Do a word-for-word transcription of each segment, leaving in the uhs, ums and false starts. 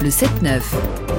Le sept neuf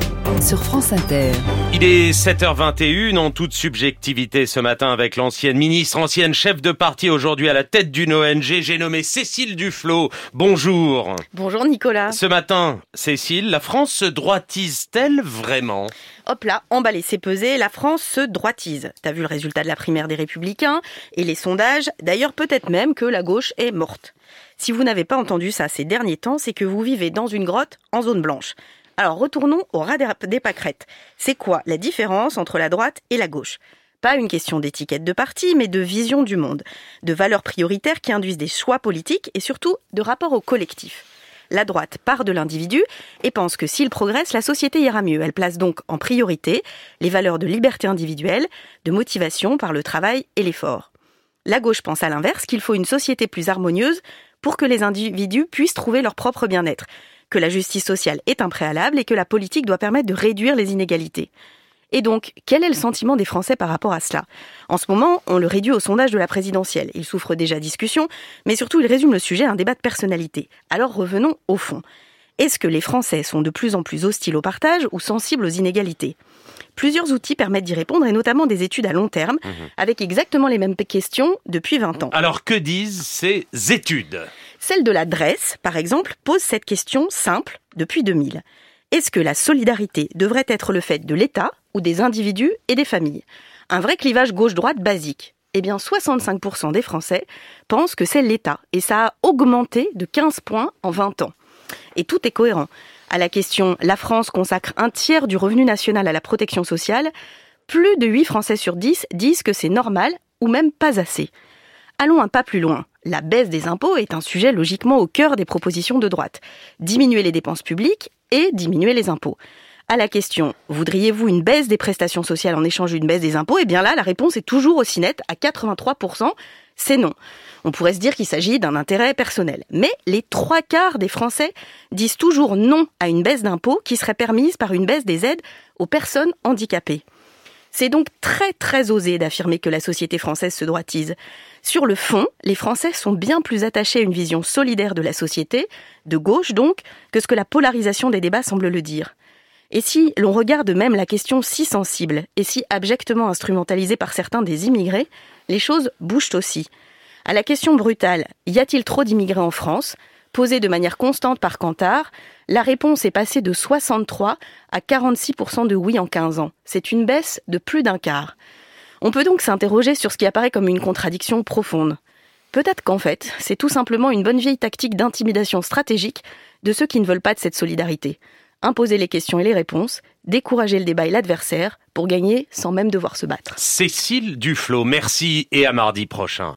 sur France Inter. Il est sept heures vingt et une en toute subjectivité ce matin avec l'ancienne ministre, ancienne chef de parti, aujourd'hui à la tête d'une O N G. J'ai nommé Cécile Duflot. Bonjour. Bonjour Nicolas. Ce matin, Cécile, la France se droitise-t-elle vraiment ? Hop là, emballé, c'est pesé, la France se droitise. T'as vu le résultat de la primaire des Républicains et les sondages. D'ailleurs, peut-être même que la gauche est morte. Si vous n'avez pas entendu ça ces derniers temps, c'est que vous vivez dans une grotte en zone blanche. Alors retournons au ras des pâquerettes. C'est quoi la différence entre la droite et la gauche ? Pas une question d'étiquette de parti, mais de vision du monde, de valeurs prioritaires qui induisent des choix politiques et surtout de rapport au collectif. La droite part de l'individu et pense que s'il progresse, la société ira mieux. Elle place donc en priorité les valeurs de liberté individuelle, de motivation par le travail et l'effort. La gauche pense à l'inverse qu'il faut une société plus harmonieuse pour que les individus puissent trouver leur propre bien-être, que la justice sociale est un préalable et que la politique doit permettre de réduire les inégalités. Et donc, quel est le sentiment des Français par rapport à cela ? En ce moment, on le réduit au sondage de la présidentielle. Il souffre déjà discussion, mais surtout il résume le sujet à un débat de personnalité. Alors revenons au fond. Est-ce que les Français sont de plus en plus hostiles au partage ou sensibles aux inégalités ? Plusieurs outils permettent d'y répondre, et notamment des études à long terme, mmh. avec exactement les mêmes questions depuis vingt ans. Alors que disent ces études ? Celle de la D R E S, par exemple, pose cette question simple depuis deux mille. Est-ce que la solidarité devrait être le fait de l'État ou des individus et des familles ? Un vrai clivage gauche-droite basique. Eh bien, soixante-cinq pour cent des Français pensent que c'est l'État, et ça a augmenté de quinze points en vingt ans. Et tout est cohérent. À la question « La France consacre un tiers du revenu national à la protection sociale », plus de huit Français sur dix disent que c'est normal ou même pas assez. Allons un pas plus loin. La baisse des impôts est un sujet logiquement au cœur des propositions de droite. Diminuer les dépenses publiques et diminuer les impôts. À la question « Voudriez-vous une baisse des prestations sociales en échange d'une baisse des impôts ?» Eh bien là, la réponse est toujours aussi nette, à quatre-vingt-trois pour cent, c'est non. On pourrait se dire qu'il s'agit d'un intérêt personnel. Mais les trois quarts des Français disent toujours non à une baisse d'impôts qui serait permise par une baisse des aides aux personnes handicapées. C'est donc très très osé d'affirmer que la société française se droitise. Sur le fond, les Français sont bien plus attachés à une vision solidaire de la société, de gauche donc, que ce que la polarisation des débats semble le dire. Et si l'on regarde même la question si sensible et si abjectement instrumentalisée par certains des immigrés, les choses bougent aussi. À la question brutale « Y a-t-il trop d'immigrés en France ?», posée de manière constante par Kantar, la réponse est passée de soixante-trois à quarante-six pour cent de oui en quinze ans. C'est une baisse de plus d'un quart. On peut donc s'interroger sur ce qui apparaît comme une contradiction profonde. Peut-être qu'en fait, c'est tout simplement une bonne vieille tactique d'intimidation stratégique de ceux qui ne veulent pas de cette solidarité. Imposer les questions et les réponses, décourager le débat et l'adversaire pour gagner sans même devoir se battre. Cécile Duflot, merci et à mardi prochain.